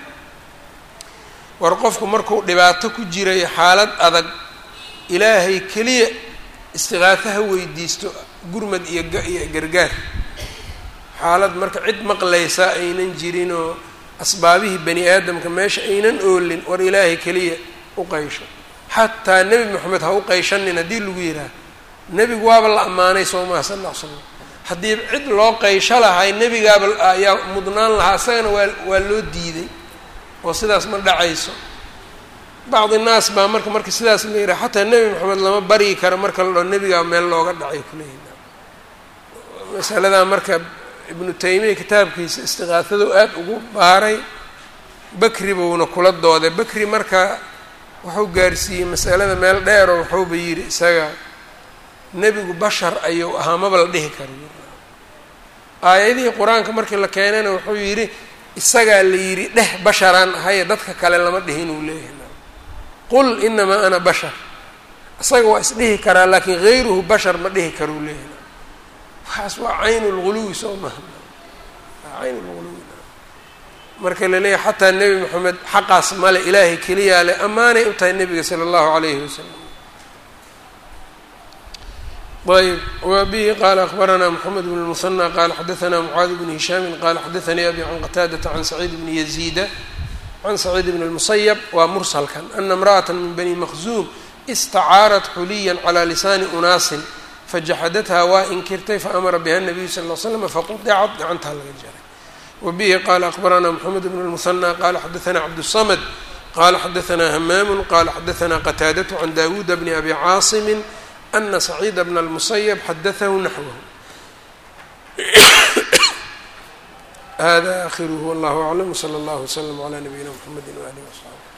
war qofku markuu dhibaato ku jiray xaalad adag ilaahay keliya istiqaafaha weydiisto gurmad iyo gargaar xaalad marka cid maqlaysa aynan jirinoo asbaabihii bani aadamka meesha aynan oolin war ilaahay keliya u qaysho xataa nebi moxamed ha u qayshanin haddii lagu yidhaah nebigu waaba la ammaanay soo maha sal alla l slam haddii cid loo qaysho lahay nebigaaba ayaa mudnaan lahaa isagana waa loo diiday oo sidaas ma dhacayso bacdi naas baa marka sidaas la yidhaha xataa nebi moxamed lama baryi karo marka la dhao nebigaa meel looga dhacay kuleeyihin masaladaa marka ibnu taymiya kitaabkiisa istiqaafadu aad ugu baaray bakri buuna kula dooday bakri marka wuxuu gaarsiiyey masalada meel dheeroo wuxuuba yidhi isaga nebigu bashar ayuu ahaa maba la dhihi karo aayadihii qur-aanka markii la keenayna wuxuu yidhi isagaa la yidhi dheh basharaan ahaye dadka kale lama dhihin uu leeyahay qul inamaa ana bashar isaga waa isdhihi karaa laakiin hayruhu bashar ma dhihi karuu leeyahay waxaas waa caynu lguluwi soo maha waa caynu lguluwi marka la leeyahay xataa nebi moxamed xaqaas male ilaahay keliyaa le ammaanay u tahay nebiga sala allahu calayhi wasalam ayb wabihi qaala akbaranaa moxamed bn lmusanى qaala xadaanaa mucaadi bn hishaami qaala xadaanii abi can qataadata can saciid bni yaziida can saciid bn اlmusayab waa mursalkan ana imra'ata min bani makhzuum istacaarat xuliya calى lisaani unaasin fajaxadathaa waa inkirtay faamara biha nabiyu sal l slam faqudicat gacantaa laga jaray wabihi qaala akbaranaa moxamed bn lmusanى qaala xadaanaa cabdالsamad qaala xadaanaa hamaamu qaala xadaanaa qataadatu can dawuuda bni abi caasimi ana saciida bna اlmusayab xadaahu naxwahu hada akhiruhu wallahu aclam wslى اllah wslm عlى nabiyina mxamedi walih وaصxaabih